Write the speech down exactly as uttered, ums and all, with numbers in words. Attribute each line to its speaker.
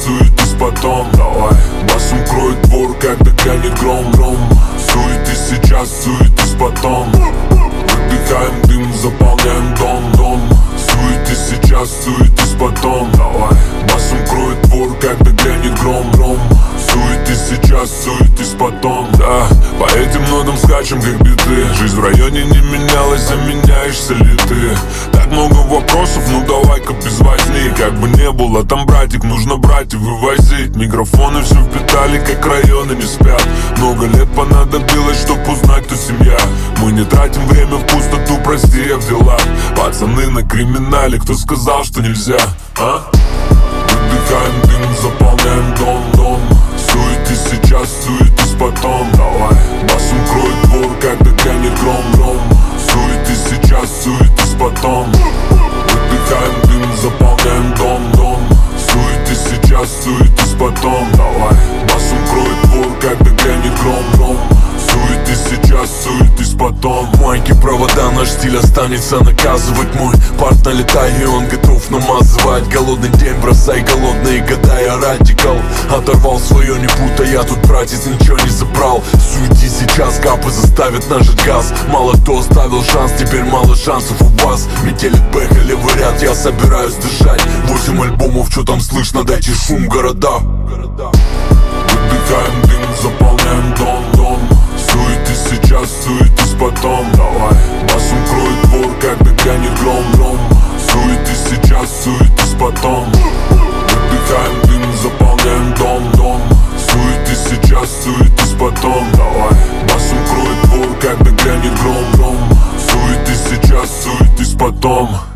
Speaker 1: суетись потом. Давай, басом кроет двор, когда грянет гром, гром. Суетись сейчас, суетись потом. Выдыхаем дым, заполняем дом, дом. Суетись сейчас, суетись потом. Давай, басом кроет двор, когда грянет гром, гром. Суетись сейчас, суетись потом. Да, по этим нотам скачем, как биты. Жизнь в районе не менялась, заменяешься ли ты? Так много вопросов, ну давай-ка без возни. Как бы не было, там братик, нужно брать и вывозить. Микрофоны все впитали, как районы не спят. Много лет понадобилось, чтоб узнать, кто семья. Мы не тратим время в пустоту, прости, я в делах. Пацаны на криминале, кто сказал, что нельзя, а? Выдыхаем дым, заполняем дом, дом. Суетись сейчас, суетись потом. Давай, басом кроет двор, когда грянет гром, гром. Суетись сейчас, суетись потом. Выдыхаем дым, заполняем дом, дом. Суетись сейчас, суетись потом. Давай, басом кроет двор, когда грянет гром, гром. Суетись сейчас, суетись потом.
Speaker 2: Майки, провода, наш стиль останется наказывать. Мой парт налетай, и он готов намазывать. Голодный день, бросай голодные года. Я радикал, оторвал свое, не путай. Я тут, братец, ничего не забрал. Суетись сейчас, капы заставят нажать газ. Мало кто оставил шанс, теперь мало шансов у вас. Метелит бэха, левый ряд, я собираюсь дышать. Восемь альбомов, что там слышно, дайте шум города.
Speaker 1: Выдыхаем дым, заполняем дом, дом. Суетись сейчас, суетись потом. Давай, басом кроет двор, когда грянет гром, гром. Суетись сейчас, суетись потом. Выдыхаем дым, заполняем дом, дом. Суетись сейчас, суетись потом. Давай, басом кроет двор, когда грянет гром, гром. Суетись сейчас, суетись потом.